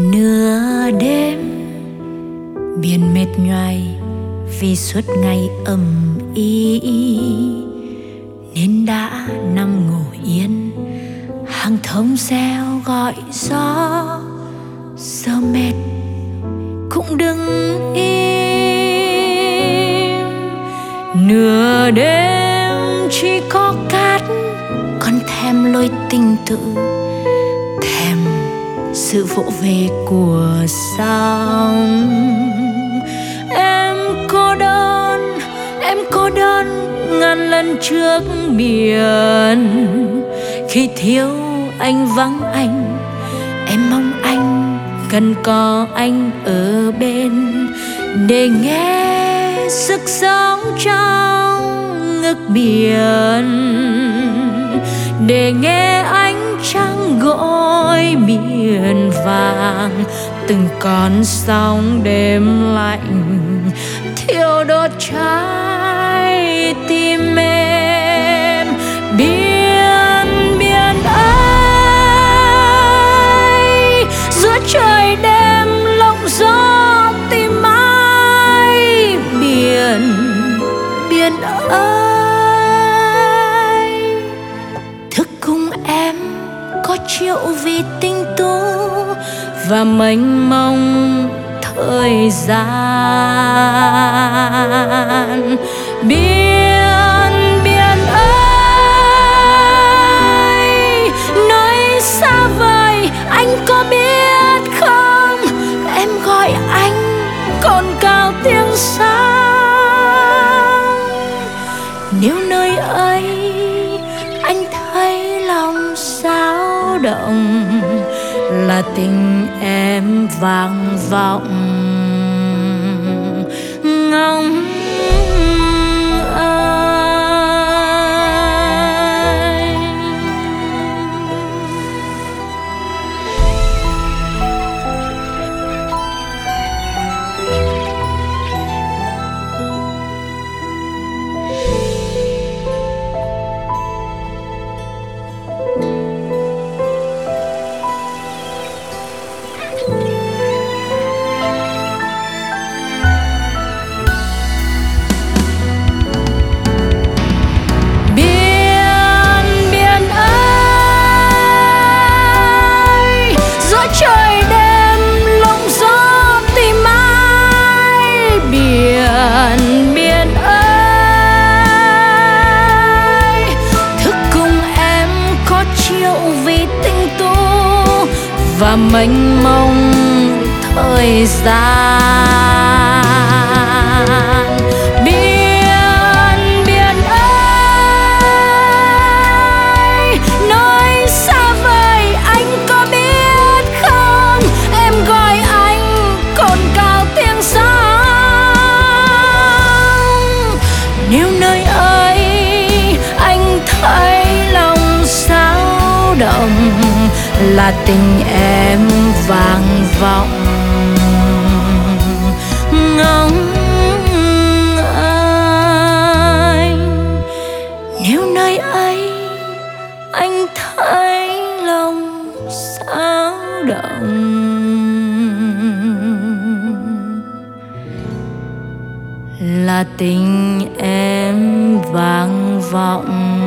Nửa đêm biển mệt nhoài vì suốt ngày ầm ĩ, nên đã nằm ngủ yên hàng thông reo gọi gió. Giờ mệt cũng đừng im. Nửa đêm chỉ có cát còn thèm lối tình tự, thèm sự vỗ về của sóng. Em cô đơn ngàn lần trước biển. Khi thiếu anh vắng anh, em mong anh cần có anh ở bên, để nghe sức sống trong ngực biển, để nghe ánh trăng gội miền vàng. Từng con sóng đêm lạnh thiêu đốt trái tim em. Biển ơi, giữa trời đêm lộng gió tìm ai. Biển ơi, thức cùng em có triệu vì tinh tú và mênh mông thời gian. Biển ơi, nơi xa vời anh có biết không? Em gọi anh cồn cào tiếng sóng. Nếu nơi ấy anh thấy lòng xáo động, là tình em vang vọng ngóng anh. Và mênh mông thời gian. Biển ơi, nơi xa vời anh có biết không? Em gọi anh cồn cào tiếng sóng. Nếu nơi ấy anh thấy lòng xáo động, là tình em vang vọng ngóng anh. Nếu nơi ấy anh thấy lòng xáo động, là tình em vang vọng